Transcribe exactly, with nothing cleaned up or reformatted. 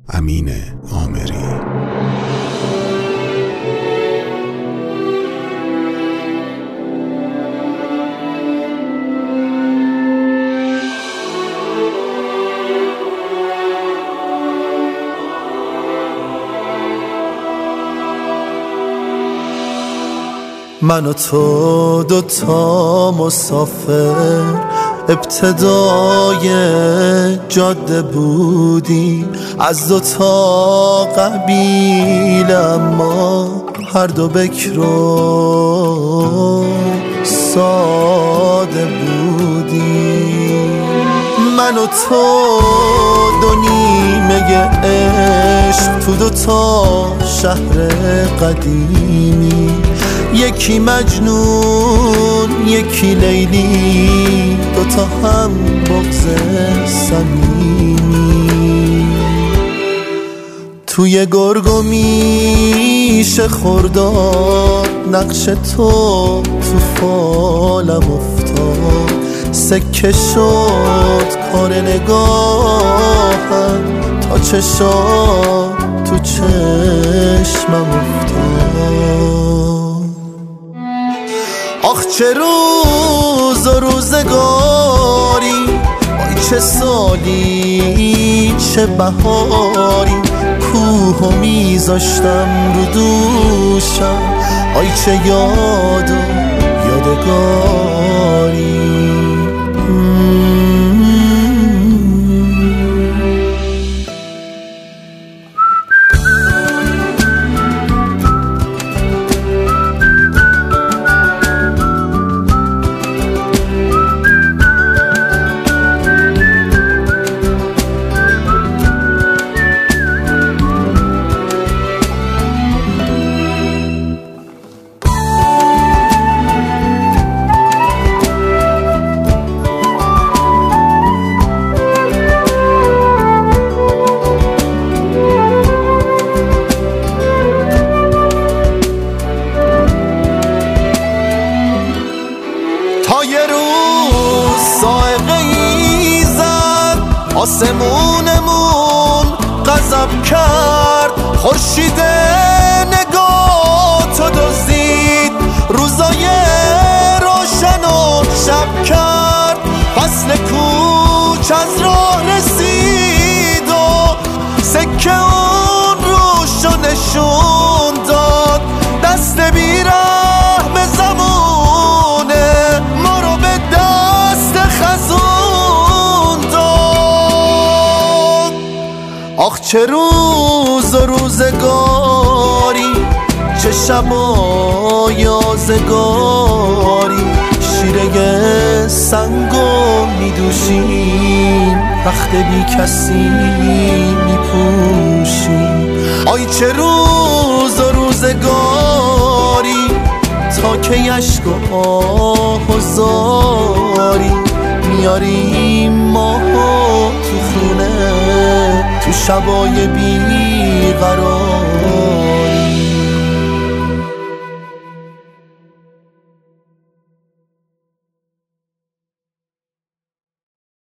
امین آمری. من و تو دوتا مسافر ابتدای جاده بودیم، از دوتا قبیله اما هر دو بکر و ساده بودیم. من و تو دو نیمه عشق تو دوتا شهر قدیمی، یکی مجنون یکی لیلی، دوتا هم بغض صمیمی. توی گرگ و میشه خورداد، نقش تو تو فالم افتاد، سکه شد کار نگاهم تا چشات تو چشمم افتاد. آخ چه روز و روزگاری، وای چه سالی چه بهاری، کوهو میذاشتم رو دوشم، آی چه یاد و یادگاری. تا یه روز صاعقه ای زد، آسمونمون غضب کرد، خورشید نگاه تو دزدید، روزای روشن و شب کرد، فصل کوچ از راه رسید و سکه اون روشو نشون داد، دست بیرحم زمونه ما رو به دست خزون داد. آخ چه روز و روزگاری، چه شب و یازگاری، شیره سنگو میدوشیم، رخت بی کسی میپوشیم. آی چه روز و روزگاری، تا که اشک و آه و زاری، میاریم ماهو تو خونه، تو شبای بیقراری.